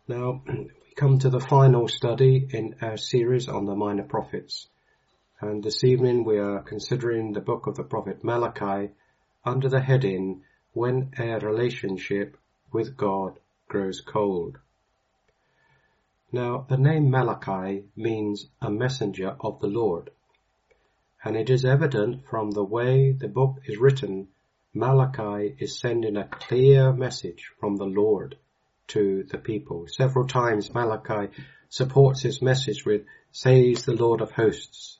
Now, we come to the final study in our series on the Minor Prophets. And this evening we are considering the book of the prophet Malachi under the heading, When Our Relationship with God Grows Cold. Now, the name Malachi means a messenger of the Lord. And it is evident from the way the book is written, Malachi is sending a clear message from the Lord to the people. Several times Malachi supports his message with, says the Lord of hosts.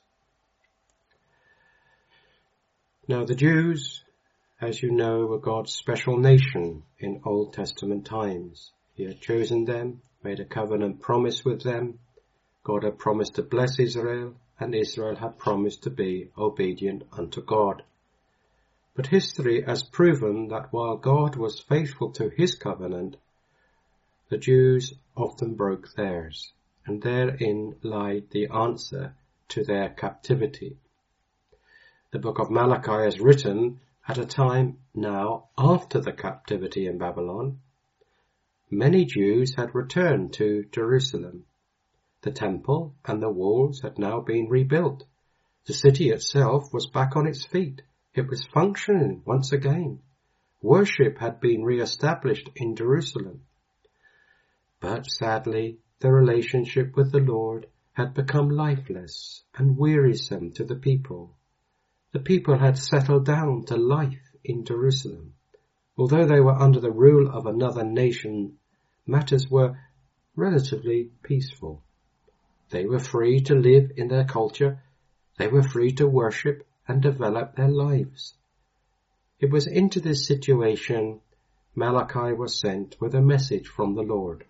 Now the Jews, as you know, were God's special nation in Old Testament times. He had chosen them, made a covenant promise with them. God had promised to bless Israel, and Israel had promised to be obedient unto God. But history has proven that while God was faithful to his covenant, the Jews often broke theirs, and therein lied the answer to their captivity. The book of Malachi is written at a time now after the captivity in Babylon. Many Jews had returned to Jerusalem. The temple and the walls had now been rebuilt. The city itself was back on its feet. It was functioning once again. Worship had been re-established in Jerusalem. But sadly, the relationship with the Lord had become lifeless and wearisome to the people. The people had settled down to life in Jerusalem. Although they were under the rule of another nation, matters were relatively peaceful. They were free to live in their culture. They were free to worship and develop their lives. It was into this situation Malachi was sent with a message from the Lord.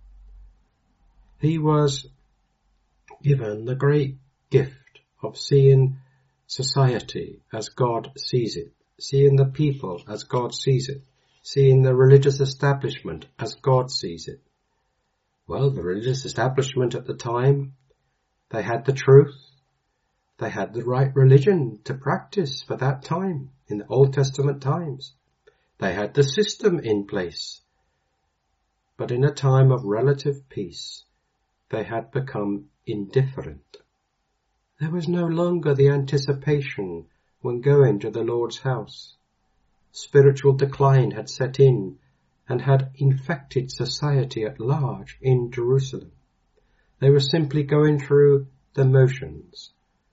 He was given the great gift of seeing society as God sees it, seeing the people as God sees it, seeing the religious establishment as God sees it. Well, the religious establishment at the time, they had the truth, they had the right religion to practice for that time, in the Old Testament times. They had the system in place. But in a time of relative peace, they had become indifferent. There was no longer the anticipation when going to the Lord's house. Spiritual decline had set in and had infected society at large in Jerusalem. They were simply going through the motions.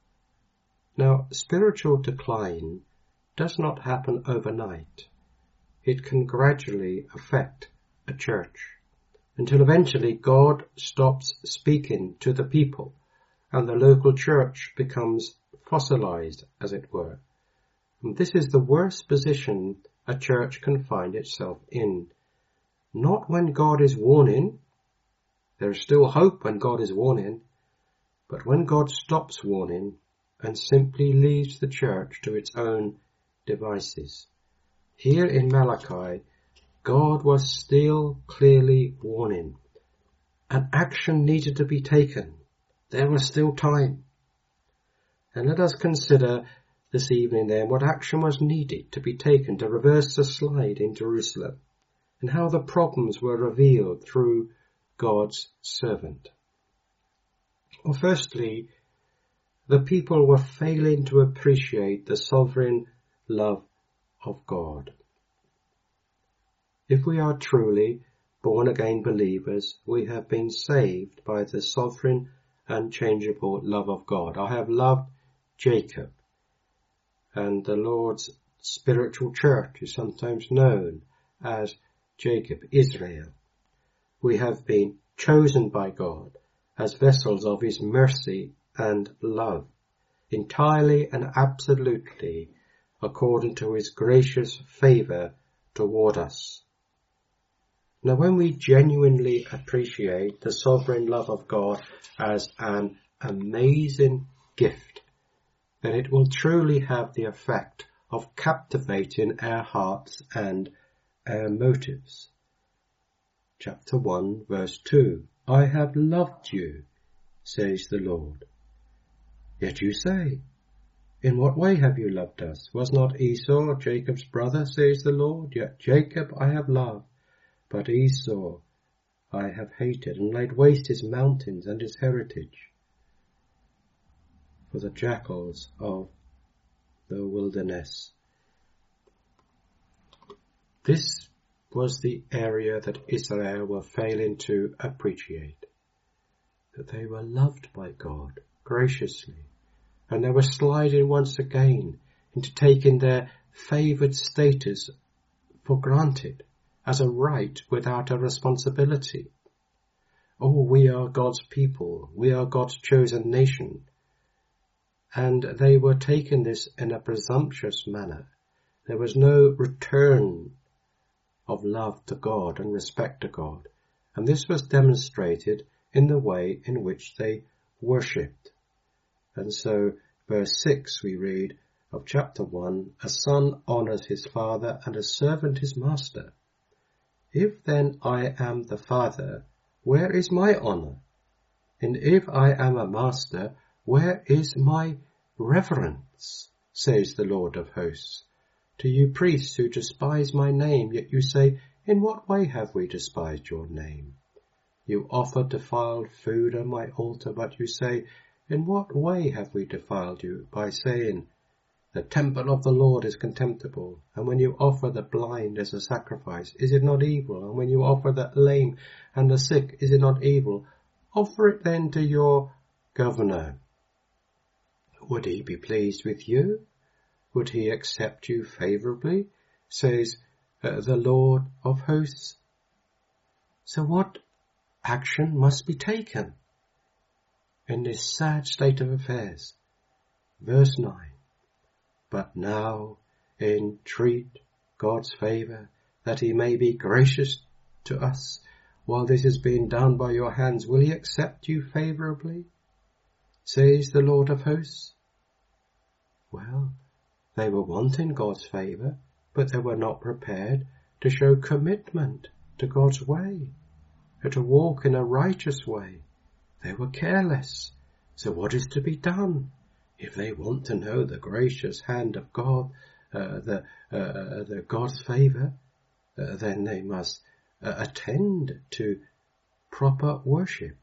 Now, spiritual decline does not happen overnight. It can gradually affect a church until eventually God stops speaking to the people and the local church becomes fossilized, as it were. And this is the worst position a church can find itself in. Not when God is warning. There is still hope when God is warning. But when God stops warning and simply leaves the church to its own devices. Here in Malachi, God was still clearly warning. And action needed to be taken. There was still time. And let us consider this evening then what action was needed to be taken to reverse the slide in Jerusalem, and how the problems were revealed through God's servant. Well, firstly, the people were failing to appreciate the sovereign love of God. If we are truly born-again believers, we have been saved by the sovereign, unchangeable love of God. I have loved Jacob, and the Lord's spiritual church is sometimes known as Jacob, Israel. We have been chosen by God as vessels of his mercy and love, entirely and absolutely according to his gracious favour toward us. Now, when we genuinely appreciate the sovereign love of God as an amazing gift, then it will truly have the effect of captivating our hearts and our motives. Chapter 1, verse 2. I have loved you, says the Lord. Yet you say, in what way have you loved us? Was not Esau Jacob's brother, says the Lord? Yet Jacob I have loved, but Esau I have hated, and laid waste his mountains and his heritage for the jackals of the wilderness. This was the area that Israel were failing to appreciate, that they were loved by God graciously, and they were sliding once again into taking their favoured status for granted as a right without a responsibility. Oh, we are God's people, we are God's chosen nation. And they were taking this in a presumptuous manner. There was no return of love to God and respect to God. And this was demonstrated in the way in which they worshipped. And so, verse 6 we read of chapter 1, a son honours his father and a servant his master. If then I am the father, where is my honour? And if I am a master, where is my reverence? Says the Lord of hosts. To you priests who despise my name, yet you say, in what way have we despised your name? You offer defiled food on my altar, but you say, in what way have we defiled you? By saying, the temple of the Lord is contemptible. And when you offer the blind as a sacrifice, is it not evil? And when you offer the lame and the sick, is it not evil? Offer it then to your governor. Would he be pleased with you? Would he accept you favourably? Says the Lord of hosts. So what action must be taken in this sad state of affairs? Verse 9. But now entreat God's favour, that he may be gracious to us. While this is being done by your hands, will he accept you favourably? Says the Lord of hosts. Well, they were wanting God's favour, but they were not prepared to show commitment to God's way, or to walk in a righteous way. They were careless. So what is to be done? If they want to know the gracious hand of God, the God's favour, then they must attend to proper worship.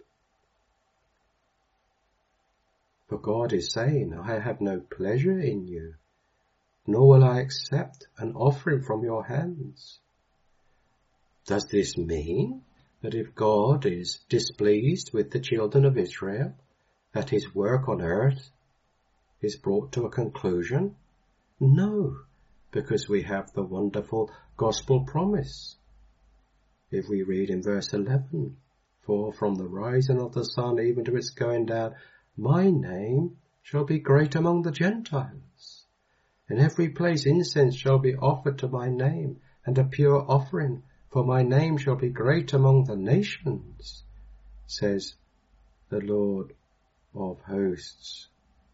For God is saying, I have no pleasure in you, nor will I accept an offering from your hands. Does this mean that if God is displeased with the children of Israel, that his work on earth is brought to a conclusion? No, because we have the wonderful gospel promise. If we read in verse 11, for from the rising of the sun even to its going down, my name shall be great among the Gentiles. In every place incense shall be offered to my name, and a pure offering, for my name shall be great among the nations, says the Lord of hosts.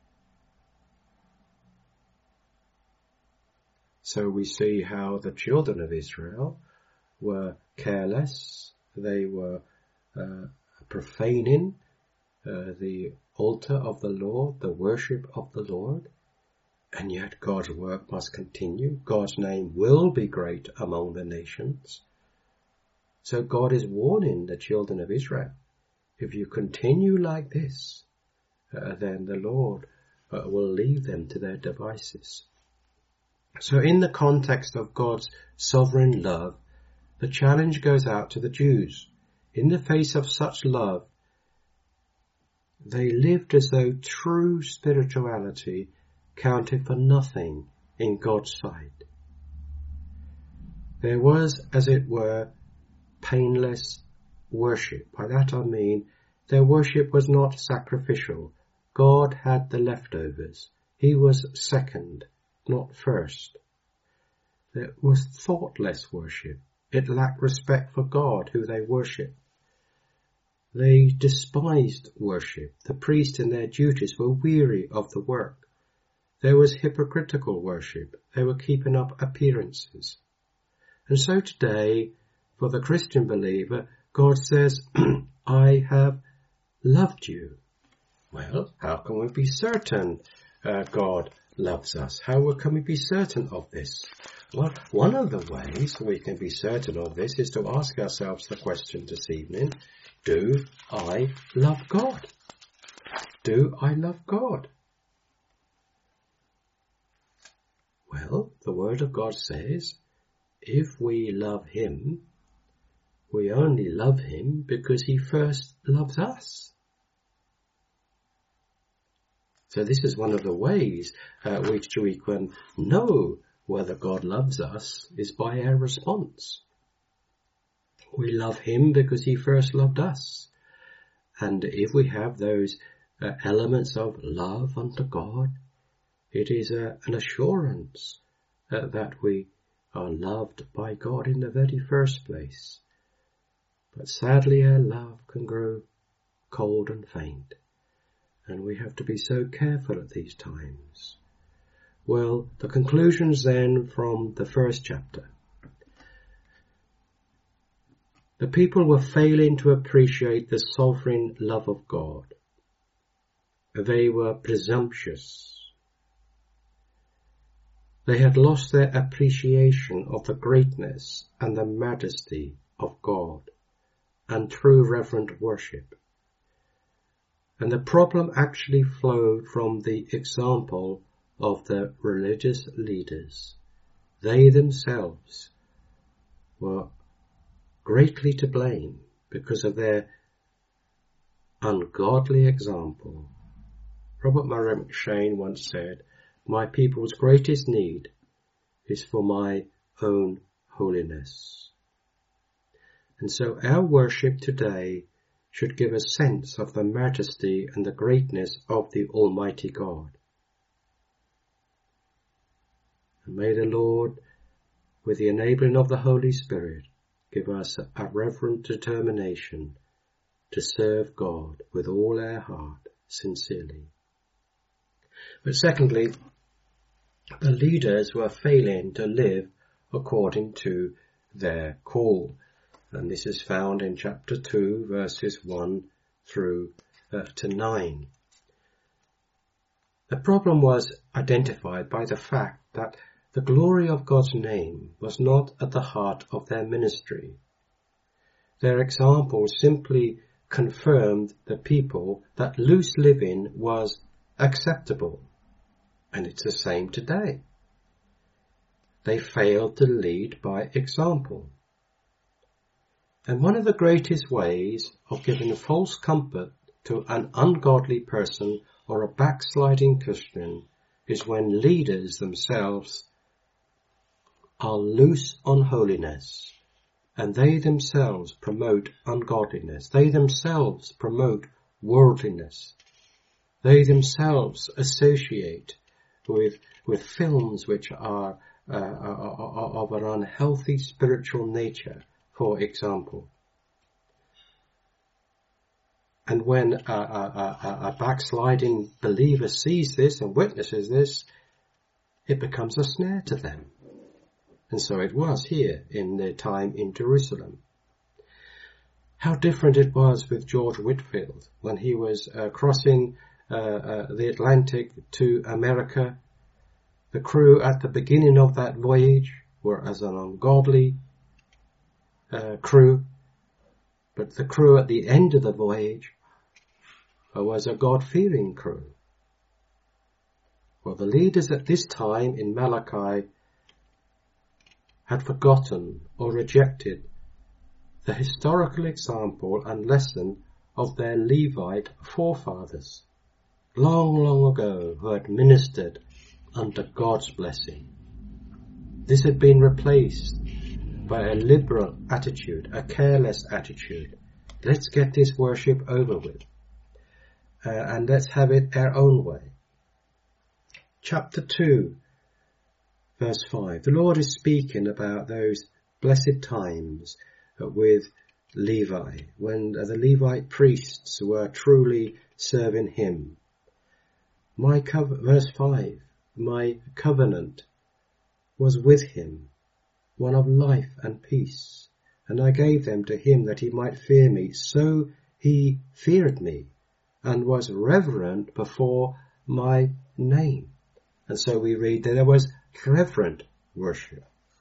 So we see how the children of Israel were careless. They were profaning the altar of the Lord, the worship of the Lord. And yet God's work must continue. God's name will be great among the nations. So God is warning the children of Israel. If you continue like this, then the Lord will leave them to their devices. So in the context of God's sovereign love, the challenge goes out to the Jews. In the face of such love, they lived as though true spirituality counted for nothing in God's sight. There was, as it were, painless worship. By that I mean their worship was not sacrificial. God had the leftovers. He was second, not first. There was thoughtless worship. It lacked respect for God, who they worshipped. They despised worship. The priests in their duties were weary of the work. There was hypocritical worship. They were keeping up appearances. And so today, for the Christian believer, God says, I have loved you. Well, how can we be certain God loves us? How can we be certain of this? Well, one of the ways we can be certain of this is to ask ourselves the question this evening, do I love God? Do I love God? Well, the Word of God says, if we love Him, we only love Him because He first loves us. So this is one of the ways which we can know whether God loves us is by our response. We love Him because He first loved us. And if we have those elements of love unto God, it is an assurance that we are loved by God in the very first place. But sadly our love can grow cold and faint, and we have to be so careful at these times. Well, the conclusions then from the first chapter. The people were failing to appreciate the sovereign love of God. They were presumptuous. They had lost their appreciation of the greatness and the majesty of God and true reverent worship. And the problem actually flowed from the example of the religious leaders. They themselves were greatly to blame because of their ungodly example. Robert Murray McCheyne once said, "My people's greatest need is for my own holiness." And so our worship today should give a sense of the majesty and the greatness of the Almighty God. And may the Lord, with the enabling of the Holy Spirit, give us a reverent determination to serve God with all our heart, sincerely. But secondly, the leaders were failing to live according to their call. And this is found in chapter 2, verses 1 through to 9. The problem was identified by the fact that the glory of God's name was not at the heart of their ministry. Their example simply confirmed the people that loose living was acceptable. And it's the same today. They failed to lead by example. And one of the greatest ways of giving false comfort to an ungodly person or a backsliding Christian is when leaders themselves are loose on holiness, and they themselves promote ungodliness. They themselves promote worldliness. They themselves associate with films which are of an unhealthy spiritual nature, for example. And when a backsliding believer sees this and witnesses this, it becomes a snare to them. And so it was here in their time in Jerusalem. How different it was with George Whitefield when he was crossing the Atlantic to America. The crew at the beginning of that voyage were as an ungodly crew, but the crew at the end of the voyage was a God-fearing crew. Well, the leaders at this time in Malachi had forgotten or rejected the historical example and lesson of their Levite forefathers, long, long ago, who had ministered under God's blessing. This had been replaced by a liberal attitude, a careless attitude. Let's get this worship over with, and let's have it our own way. Chapter 2, verse 5. The Lord is speaking about those blessed times with Levi, when the Levite priests were truly serving him. Verse 5, my covenant was with him, one of life and peace, and I gave them to him that he might fear me. So he feared me and was reverent before my name. And so we read that there was reverent worship.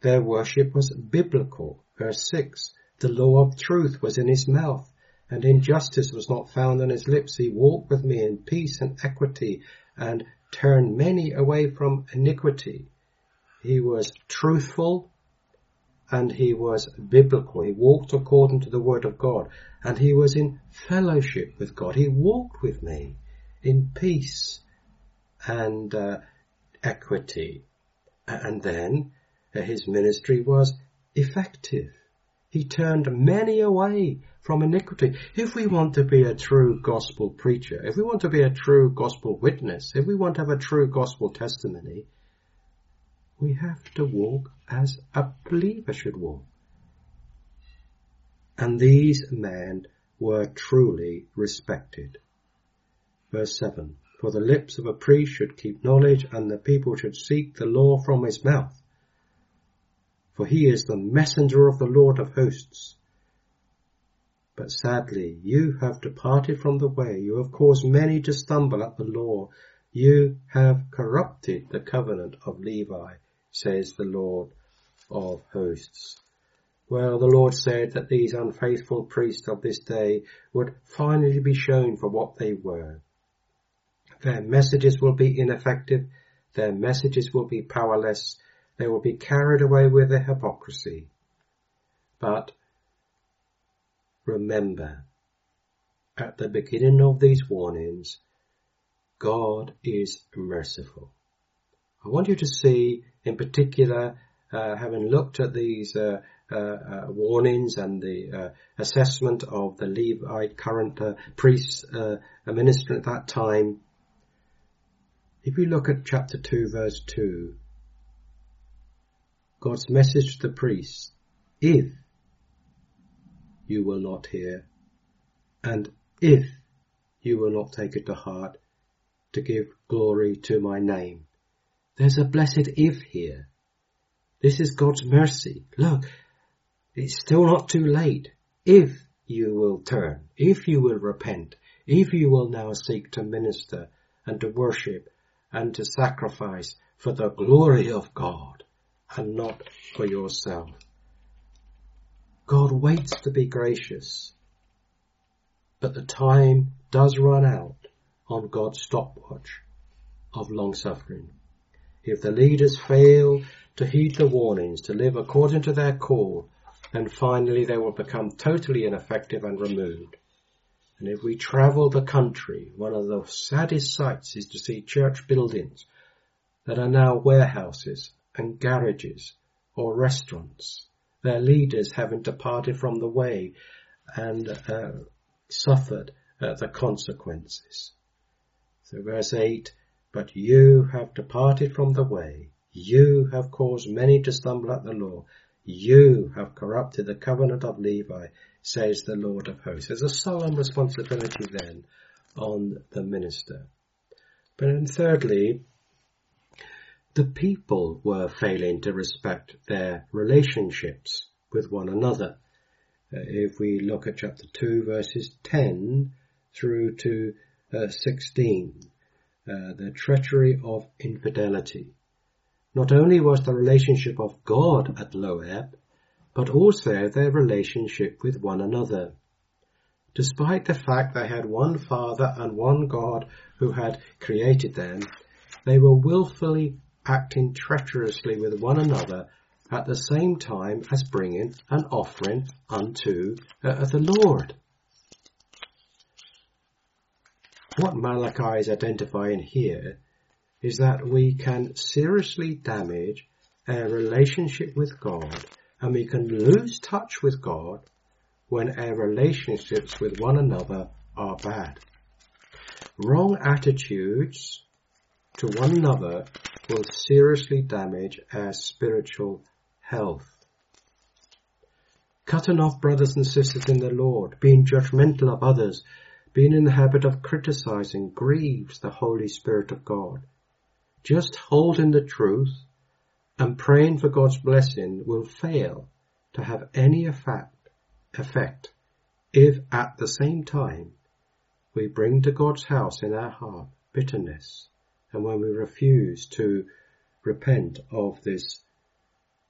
Their worship was biblical. Verse 6, the law of truth was in his mouth, and injustice was not found on his lips. He walked with me in peace and equity, and turned many away from iniquity. He was truthful, and he was biblical. He walked according to the word of God, and he was in fellowship with God. He walked with me in peace and equity. And then his ministry was effective. He turned many away from iniquity. If we want to be a true gospel preacher, if we want to be a true gospel witness, if we want to have a true gospel testimony, we have to walk as a believer should walk. And these men were truly respected. Verse 7, for the lips of a priest should keep knowledge, and the people should seek the law from his mouth. For he is the messenger of the Lord of hosts. But sadly, you have departed from the way. You have caused many to stumble at the law. You have corrupted the covenant of Levi, says the Lord of hosts. Well, the Lord said that these unfaithful priests of this day would finally be shown for what they were. Their messages will be ineffective. Their messages will be powerless. They will be carried away with their hypocrisy. But remember, at the beginning of these warnings, God is merciful. I want you to see, in particular, having looked at these warnings and the assessment of the Levite current priests ministering at that time, if you look at chapter 2, verse 2, God's message to the priests, if you will not hear, and if you will not take it to heart to give glory to my name. There's a blessed if here. This is God's mercy. Look, it's still not too late. If you will turn, if you will repent, if you will now seek to minister and to worship and to sacrifice for the glory of God and not for yourself. God waits to be gracious, but the time does run out on God's stopwatch of long-suffering. If the leaders fail to heed the warnings, to live according to their call, then finally they will become totally ineffective and removed. And if we travel the country, one of the saddest sights is to see church buildings that are now warehouses and garages or restaurants, their leaders having departed from the way and suffered the consequences. So verse 8, but you have departed from the way, you have caused many to stumble at the law, you have corrupted the covenant of Levi, says the Lord of hosts. There's a solemn responsibility then on the minister. But then thirdly, the people were failing to respect their relationships with one another. If we look at chapter 2, verses 10 through to 16, the treachery of infidelity. Not only was the relationship of God at low ebb, but also their relationship with one another. Despite the fact they had one Father and one God who had created them, they were willfully acting treacherously with one another at the same time as bringing an offering unto the Lord. What Malachi is identifying here is that we can seriously damage our relationship with God, and we can lose touch with God when our relationships with one another are bad. Wrong attitudes to one another will seriously damage our spiritual health. Cutting off brothers and sisters in the Lord, being judgmental of others, being in the habit of criticizing grieves the Holy Spirit of God. Just holding the truth and praying for God's blessing will fail to have any effect if at the same time we bring to God's house in our heart bitterness, and when we refuse to repent of this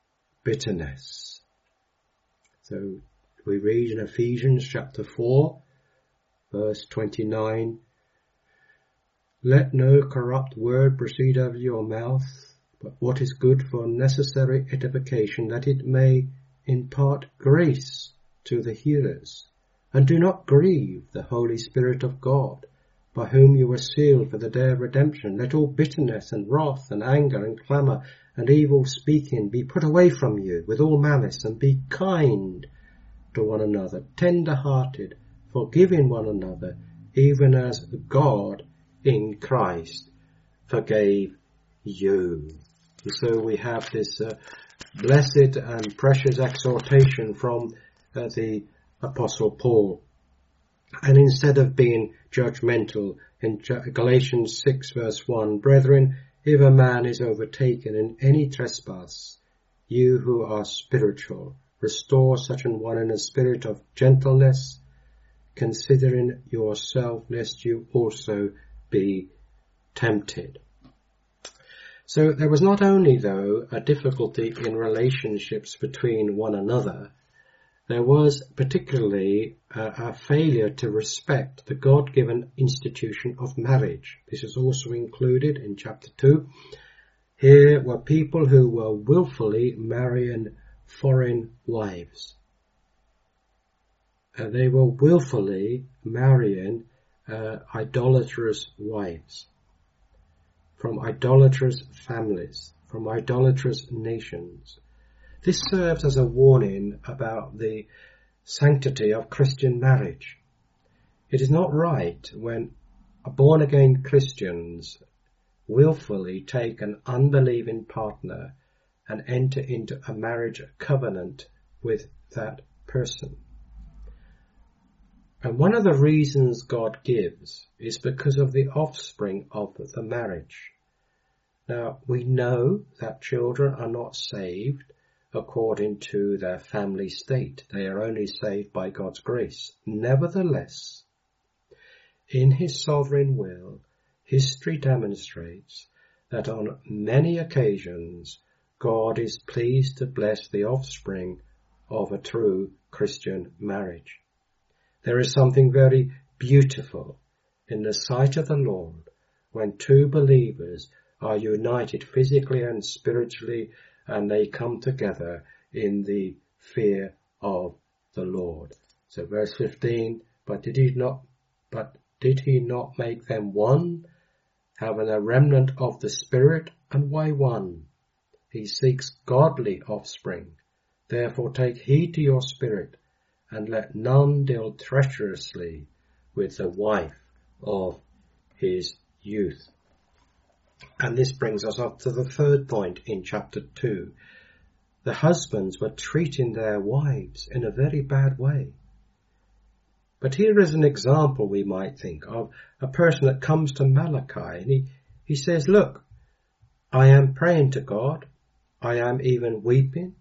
bitterness. So we read in Ephesians chapter 4, verse 29, "Let no corrupt word proceed out of your mouth, but what is good for necessary edification, that it may impart grace to the hearers. And do not grieve the Holy Spirit of God, by whom you were sealed for the day of redemption. Let all bitterness and wrath and anger and clamour and evil speaking be put away from you with all malice, and be kind to one another, tender-hearted, forgiving one another, even as God in Christ forgave you." And so we have this blessed and precious exhortation from the Apostle Paul. And instead of being judgmental, in Galatians 6 verse 1, "Brethren, if a man is overtaken in any trespass, you who are spiritual, restore such an one in a spirit of gentleness, considering yourself, lest you also be tempted." So there was not only, though, a difficulty in relationships between one another, there was particularly a failure to respect the God-given institution of marriage. This is also included in chapter 2. Here were people who were willfully marrying foreign wives. They were willfully marrying idolatrous wives from idolatrous families, from idolatrous nations. This serves as a warning about the sanctity of Christian marriage. It is not right when born-again Christians willfully take an unbelieving partner and enter into a marriage covenant with that person. And one of the reasons God gives is because of the offspring of the marriage. Now, we know that children are not saved according to their family state. They are only saved by God's grace. Nevertheless, in His sovereign will, history demonstrates that on many occasions God is pleased to bless the offspring of a true Christian marriage. There is something very beautiful in the sight of the Lord when two believers are united physically and spiritually, and they come together in the fear of the Lord. So verse 15, but did he not make them one, having a remnant of the Spirit? And why one? He seeks godly offspring. Therefore take heed to your spirit, and let none deal treacherously with the wife of his youth. And this brings us up to the third point in chapter 2. The husbands were treating their wives in a very bad way. But here is an example, we might think, of a person that comes to Malachi and he says, look, I am praying to God. I am even weeping.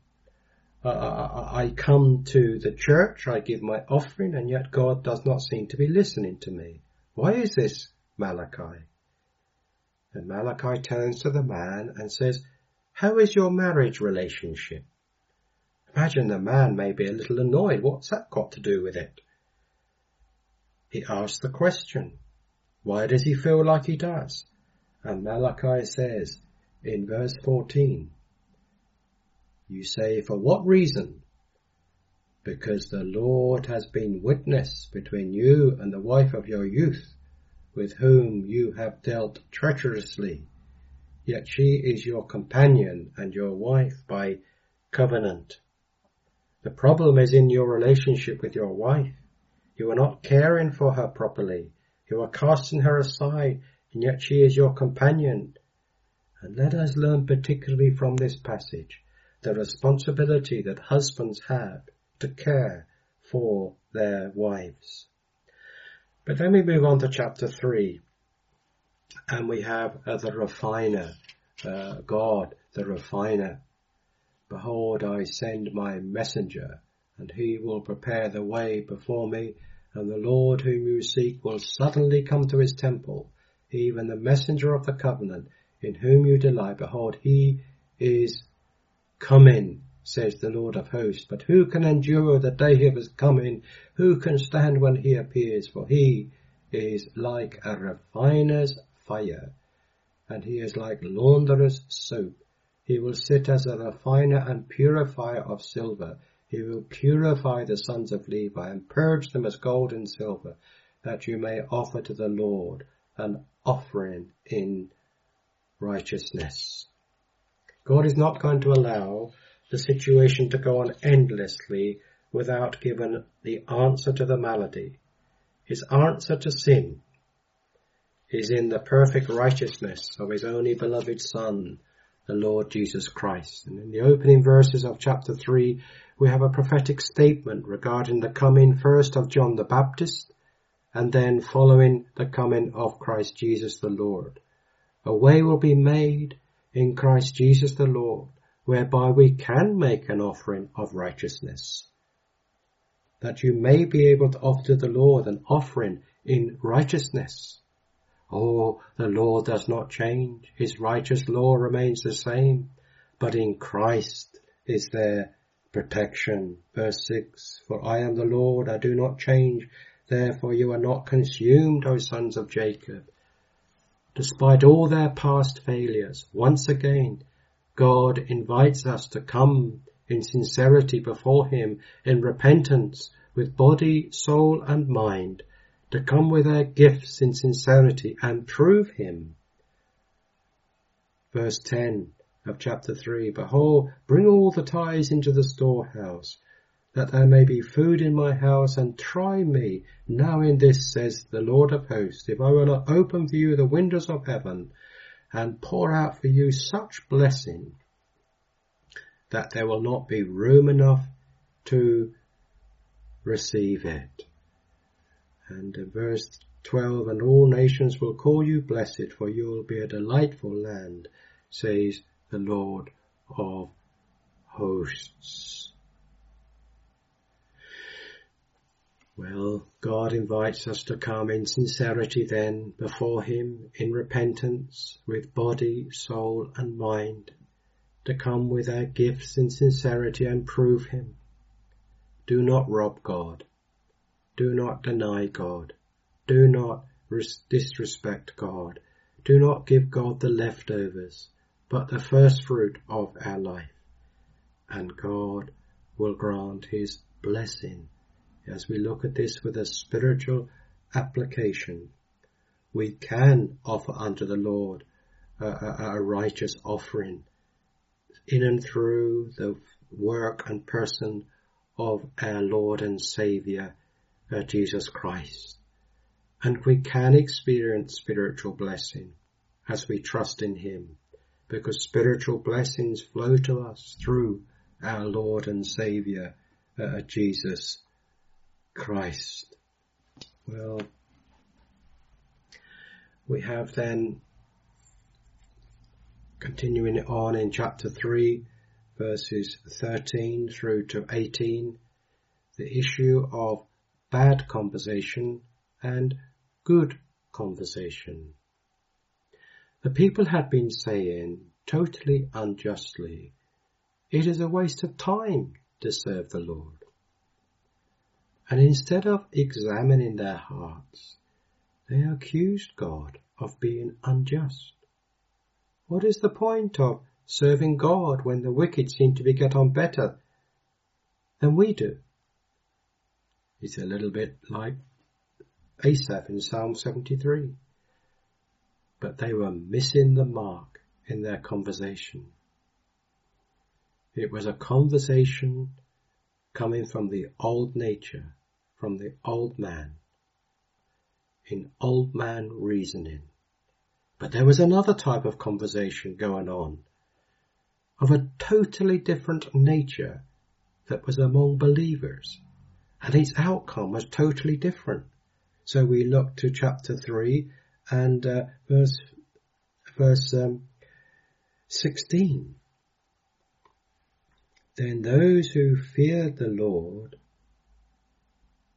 I come to the church. I give my offering, and yet God does not seem to be listening to me. Why is this, Malachi? And Malachi turns to the man and says, how is your marriage relationship? Imagine the man may be a little annoyed. What's that got to do with it? He asks the question, why does he feel like he does? And Malachi says in verse 14, you say, for what reason? Because the Lord has been witness between you and the wife of your youth, with whom you have dealt treacherously, yet she is your companion and your wife by covenant. The problem is in your relationship with your wife. You are not caring for her properly. You are casting her aside, and yet she is your companion. And let us learn particularly from this passage the responsibility that husbands have to care for their wives. But then we move on to chapter 3, and we have the refiner, God, the refiner. Behold, I send my messenger, and he will prepare the way before me, and the Lord whom you seek will suddenly come to his temple, even the messenger of the covenant, in whom you delight. Behold, he is coming, says the Lord of hosts. But who can endure the day of his coming? Who can stand when he appears? For he is like a refiner's fire, and he is like launderer's soap. He will sit as a refiner and purifier of silver. He will purify the sons of Levi and purge them as gold and silver, that you may offer to the Lord an offering in righteousness. God is not going to allow the situation to go on endlessly without giving the answer to the malady. His answer to sin is in the perfect righteousness of his only beloved Son, the Lord Jesus Christ. And in the opening verses of chapter 3, we have a prophetic statement regarding the coming first of John the Baptist, and then following the coming of Christ Jesus the Lord. A way will be made in Christ Jesus the Lord, whereby we can make an offering of righteousness, that you may be able to offer to the Lord an offering in righteousness. Oh, the Lord does not change. His righteous law remains the same, but in Christ is there protection. Verse 6, for I am the Lord, I do not change. Therefore you are not consumed, O sons of Jacob. Despite all their past failures, once again, God invites us to come in sincerity before him, in repentance, with body, soul and mind, to come with our gifts in sincerity and prove him. Verse 10 of chapter 3, behold, bring all the tithes into the storehouse, that there may be food in my house, and try me now in this, says the Lord of hosts, if I will not open for you the windows of heaven, and pour out for you such blessing, that there will not be room enough to receive it. And in verse 12, and all nations will call you blessed, for you will be a delightful land, says the Lord of hosts. Well, God invites us to come in sincerity then before him, in repentance, with body, soul and mind, to come with our gifts in sincerity and prove him. Do not rob God. Do not deny God. Do not disrespect God. Do not give God the leftovers, but the first fruit of our life. And God will grant his blessing. As we look at this with a spiritual application, we can offer unto the Lord a righteous offering in and through the work and person of our Lord and Saviour, Jesus Christ. And we can experience spiritual blessing as we trust in him, because spiritual blessings flow to us through our Lord and Saviour, Jesus Christ. Well, we have then, continuing on in chapter 3, verses 13 through to 18, the issue of bad conversation and good conversation. The people had been saying, totally unjustly, it is a waste of time to serve the Lord. And instead of examining their hearts, they accused God of being unjust. What is the point of serving God when the wicked seem to get on better than we do? It's a little bit like Asaph in Psalm 73. But they were missing the mark in their conversation. It was a conversation coming from the old nature, from the old man, in old man reasoning. But there was another type of conversation going on, of a totally different nature, that was among believers, and its outcome was totally different. So we look to chapter 3 and verse 16. Then those who feared the Lord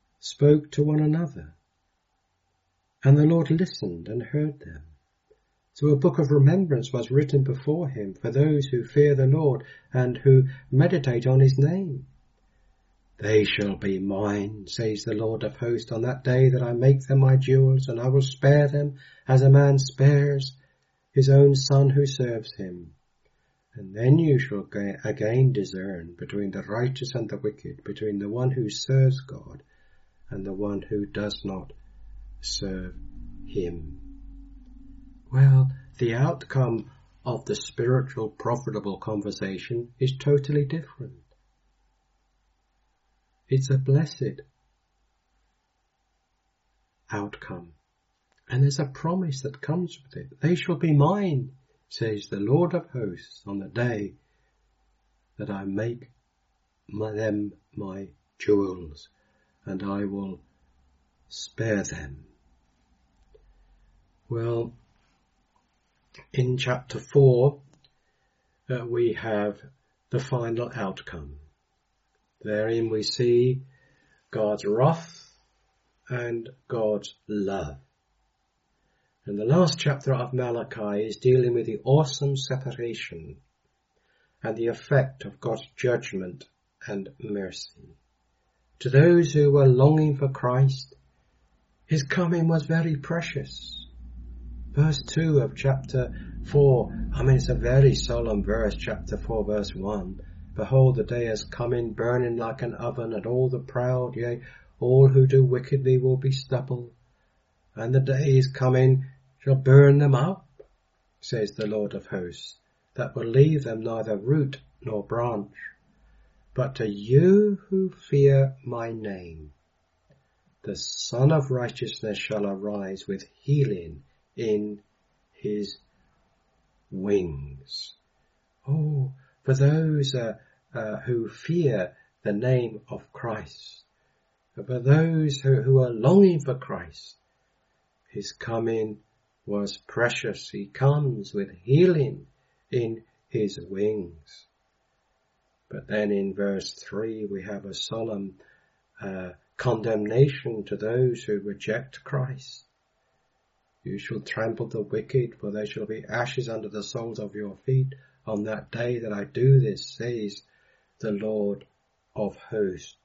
spoke to one another, and the Lord listened and heard them. So a book of remembrance was written before him for those who fear the Lord and who meditate on his name. They shall be mine, says the Lord of hosts, on that day that I make them my jewels, and I will spare them as a man spares his own son who serves him. And then you shall again discern between the righteous and the wicked, between the one who serves God and the one who does not serve him. Well, the outcome of the spiritual profitable conversation is totally different. It's a blessed outcome. And there's a promise that comes with it. They shall be mine, says the Lord of hosts, on the day that I make them my jewels, and I will spare them. Well, in chapter 4, we have the final outcome. Therein we see God's wrath and God's love. And the last chapter of Malachi is dealing with the awesome separation and the effect of God's judgment and mercy. To those who were longing for Christ, his coming was very precious. Verse 2 of chapter 4, it's a very solemn verse, chapter 4, verse 1. Behold, the day is coming, burning like an oven, and all the proud, yea, all who do wickedly will be stubble. And the day is coming, shall burn them up, says the Lord of hosts, that will leave them neither root nor branch. But to you who fear my name, the Son of Righteousness shall arise with healing in his wings. Oh, for those who fear the name of Christ, for those who are longing for Christ, his coming was precious. He comes with healing in his wings. But then in verse 3 we have a solemn condemnation to those who reject Christ. You shall trample the wicked, for they shall be ashes under the soles of your feet on that day that I do this, says the Lord of hosts.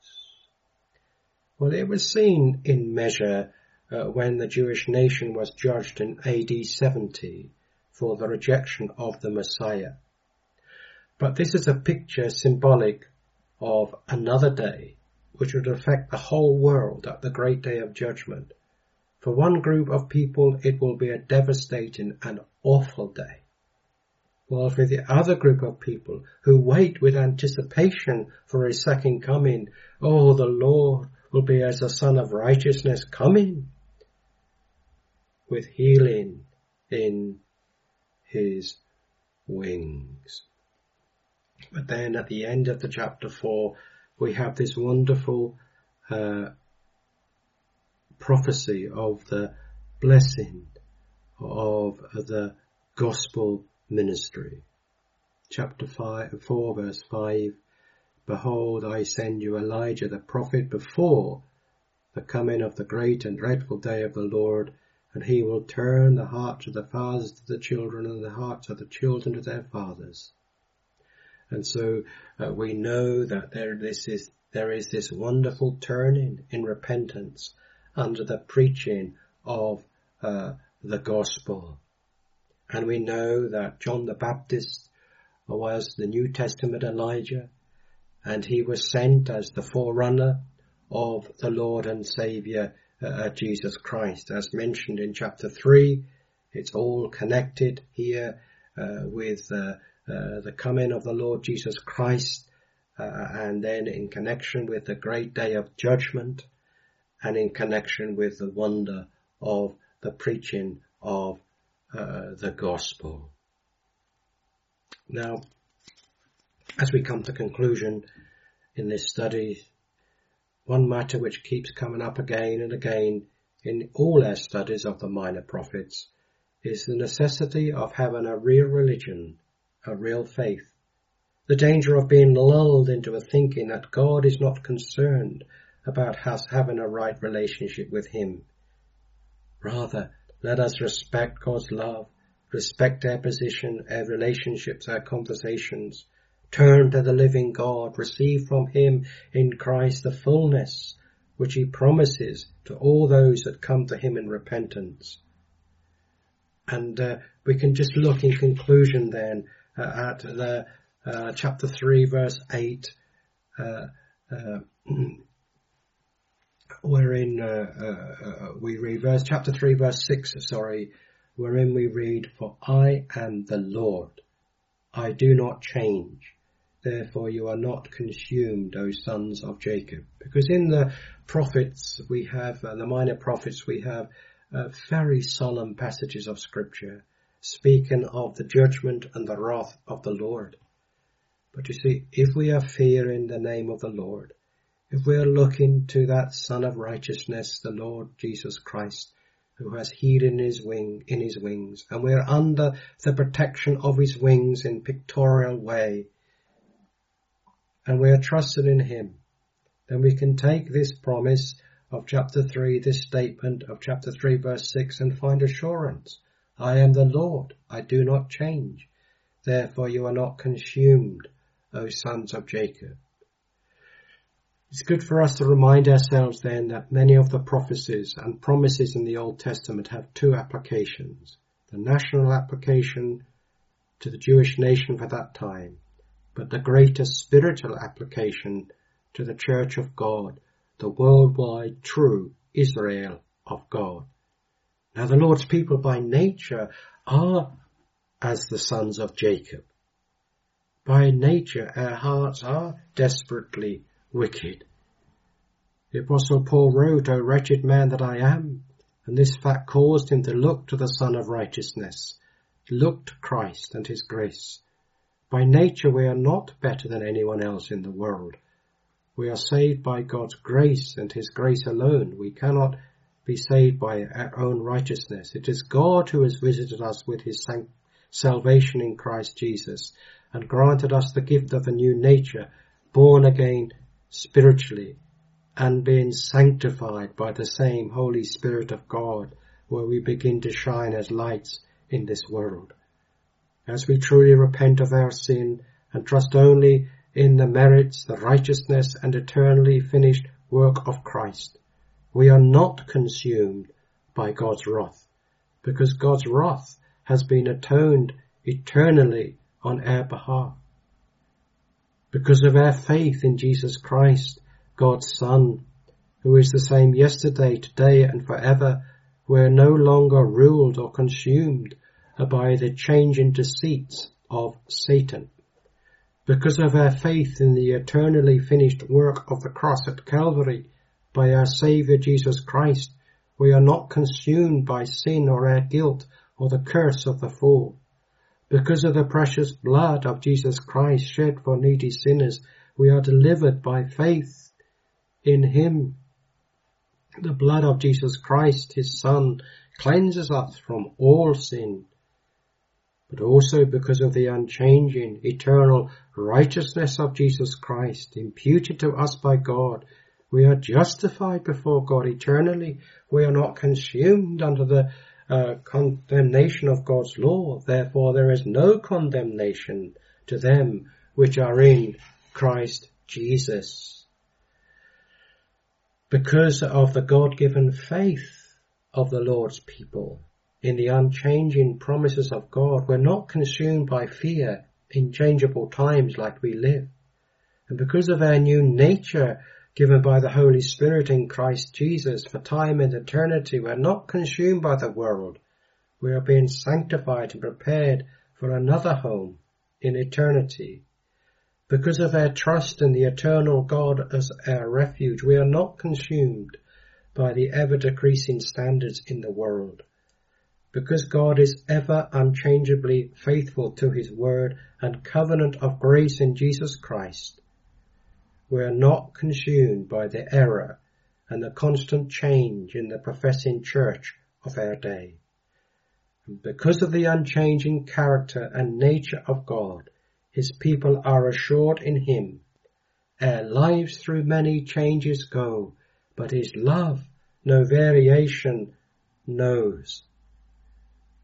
Well, it was seen in measure when the Jewish nation was judged in AD 70 for the rejection of the Messiah. But this is a picture symbolic of another day which would affect the whole world at the great day of judgment. For one group of people, it will be a devastating and awful day. While for the other group of people who wait with anticipation for his second coming, oh, the Lord will be as a Son of Righteousness coming with healing in his wings. But then at the end of the chapter 4, we have this wonderful prophecy of the blessing of the gospel ministry. Chapter 4 verse 5, Behold, I send you Elijah the prophet before the coming of the great and dreadful day of the Lord, and he will turn the hearts of the fathers to the children and the hearts of the children to their fathers. And so we know that there is this wonderful turning in repentance under the preaching of the gospel. And we know that John the Baptist was the New Testament Elijah, and he was sent as the forerunner of the Lord and Saviour Jesus Christ. As mentioned in chapter 3, it's all connected here with the coming of the Lord Jesus Christ, and then in connection with the great day of judgment, and in connection with the wonder of the preaching of the gospel. Now, as we come to conclusion in this study, one matter which keeps coming up again and again in all our studies of the minor prophets is the necessity of having a real religion, a real faith. The danger of being lulled into a thinking that God is not concerned about us having a right relationship with him. Rather, let us respect God's love respect our position, our relationships, our conversations, turn to the living God, receive from him in Christ the fullness which he promises to all those that come to him in repentance. And we can just look in conclusion then at the chapter 3 verse 8, wherein we read chapter 3 verse 6, wherein we read, "For I am the Lord, I do not change. Therefore you are not consumed, O sons of Jacob." Because in the prophets we have, the minor prophets, we have very solemn passages of scripture speaking of the judgment and the wrath of the Lord. But you see, if we are fearing the name of the Lord, if we are looking to that Son of Righteousness, the Lord Jesus Christ, who has healing in his wings, and we are under the protection of his wings in pictorial way, and we are trusting in him, then we can take this promise of chapter 3, this statement of chapter 3 verse 6, and find assurance. I am the Lord, I do not change. Therefore you are not consumed, O sons of Jacob. It's good for us to remind ourselves then that many of the prophecies and promises in the Old Testament have two applications. The national application to the Jewish nation for that time, but the greater spiritual application to the Church of God, the worldwide true Israel of God. Now the Lord's people by nature are as the sons of Jacob. By nature our hearts are desperately wicked. The Apostle Paul wrote, "O wretched man that I am," and this fact caused him to look to the Son of Righteousness, look to Christ and his grace. By nature we are not better than anyone else in the world. We are saved by God's grace and his grace alone. We cannot be saved by our own righteousness. It is God who has visited us with his salvation in Christ Jesus and granted us the gift of a new nature, born again spiritually and being sanctified by the same Holy Spirit of God, where we begin to shine as lights in this world. As we truly repent of our sin and trust only in the merits, the righteousness and eternally finished work of Christ, we are not consumed by God's wrath, because God's wrath has been atoned eternally on our behalf. Because of our faith in Jesus Christ, God's Son, who is the same yesterday, today and forever, we are no longer ruled or consumed by the changing deceits of Satan. Because of our faith in the eternally finished work of the cross at Calvary by our Saviour Jesus Christ, we are not consumed by sin or our guilt or the curse of the fall. Because of the precious blood of Jesus Christ shed for needy sinners, we are delivered by faith in him. The blood of Jesus Christ, his Son, cleanses us from all sin. But also because of the unchanging, eternal righteousness of Jesus Christ, imputed to us by God, we are justified before God eternally. We are not consumed under the condemnation of God's law. Therefore there is no condemnation to them which are in Christ Jesus. Because of the God-given faith of the Lord's people in the unchanging promises of God, we're not consumed by fear in changeable times like we live. And because of our new nature given by the Holy Spirit in Christ Jesus for time and eternity, we're not consumed by the world. We are being sanctified and prepared for another home in eternity. Because of our trust in the eternal God as our refuge, we are not consumed by the ever-decreasing standards in the world. Because God is ever unchangeably faithful to his word and covenant of grace in Jesus Christ, we are not consumed by the error and the constant change in the professing church of our day. And because of the unchanging character and nature of God, his people are assured in him. Our lives through many changes go, but his love no variation knows.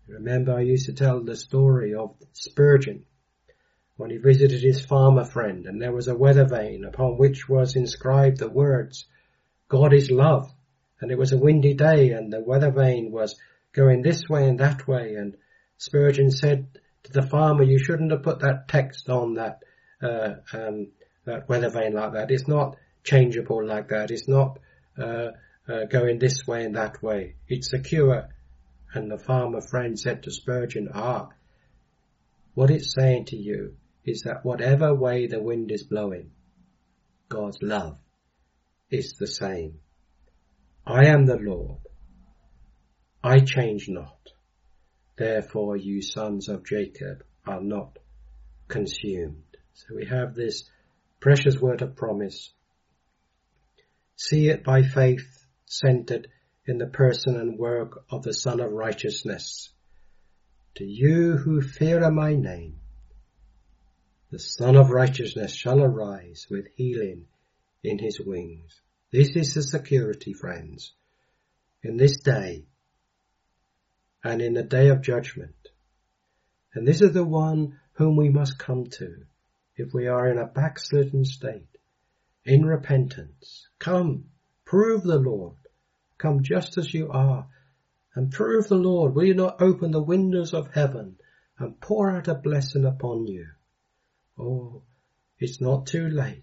Remember, I used to tell the story of Spurgeon when he visited his farmer friend, and there was a weather vane upon which was inscribed the words, God is love. And it was a windy day, and the weather vane was going this way and that way, and Spurgeon said to the farmer, you shouldn't have put that text on that weather vane like that. It's not changeable like that. It's not going this way and that way. It's secure. And the farmer friend said to Spurgeon, what it's saying to you is that whatever way the wind is blowing, God's love is the same. I am the Lord. I change not. Therefore you sons of Jacob are not consumed. So we have this precious word of promise. See it by faith, centered in the person and work of the Son of Righteousness. To you who fear my name, the Son of Righteousness shall arise with healing in his wings. This is the security, friends, in this day and in the day of judgment. And this is the one whom we must come to if we are in a backslidden state, in repentance. Come, prove the Lord. Come just as you are, and prove the Lord. Will you not open the windows of heaven and pour out a blessing upon you? Oh, it's not too late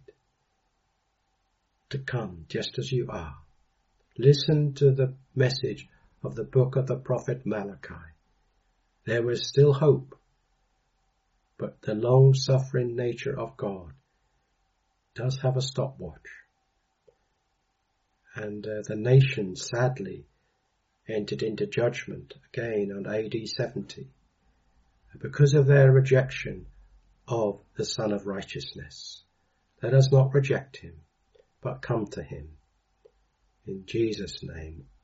to come just as you are. Listen to the message of the book of the prophet Malachi. There was still hope, but the long-suffering nature of God does have a stopwatch. And the nation sadly entered into judgment again on AD 70 because of their rejection of the Son of Righteousness. Let us not reject him, but come to him. In Jesus' name,